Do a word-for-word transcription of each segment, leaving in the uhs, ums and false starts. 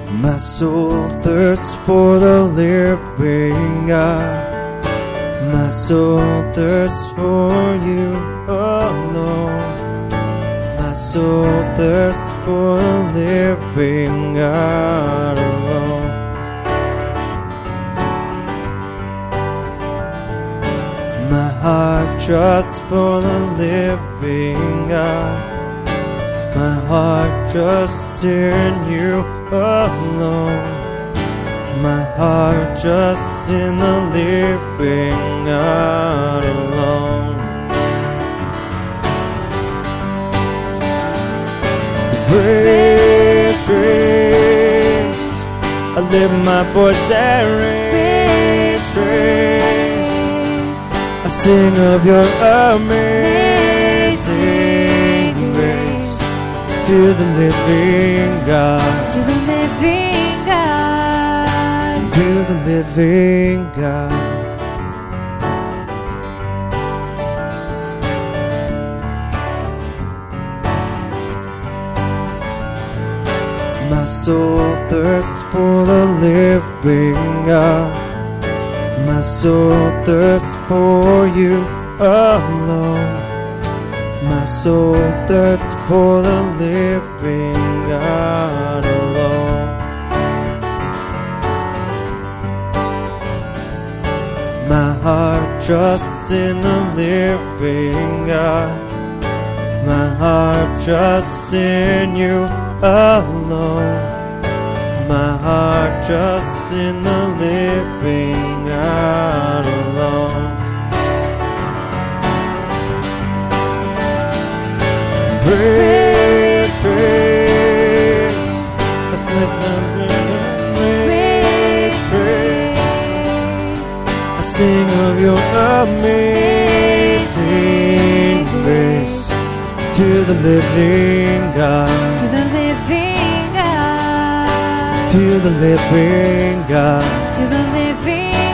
My soul thirsts for the living God. My soul thirsts for you alone. My soul thirsts for the living God alone. My heart trusts for the living God. My heart trusts in you alone. My heart trusts in the living God alone. Praise, praise, I lift my voice and raise, praise, I sing of your amazing grace to the living God, to the living God, to the living God. My soul thirsts for the living God. My soul thirsts for you alone. My soul thirsts for the living God alone. My heart trusts in the living God. My heart trusts in you alone. My heart trusts in the living God alone. Praise, praise, let's lift them praise, praise, I sing of your amazing grace to the living God, to the living God, to the living God, to the living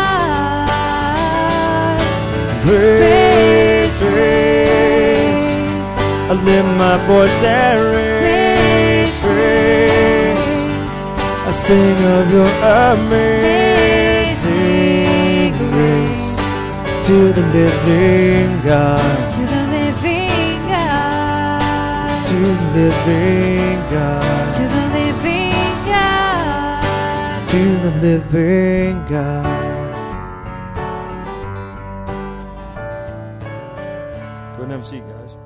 God. Praise, praise, I lift my voice and raise, praise, I sing of your amazing grace to the living God, to the living God, to the living God, to the living God, to the living God. Go and have a seat, guys.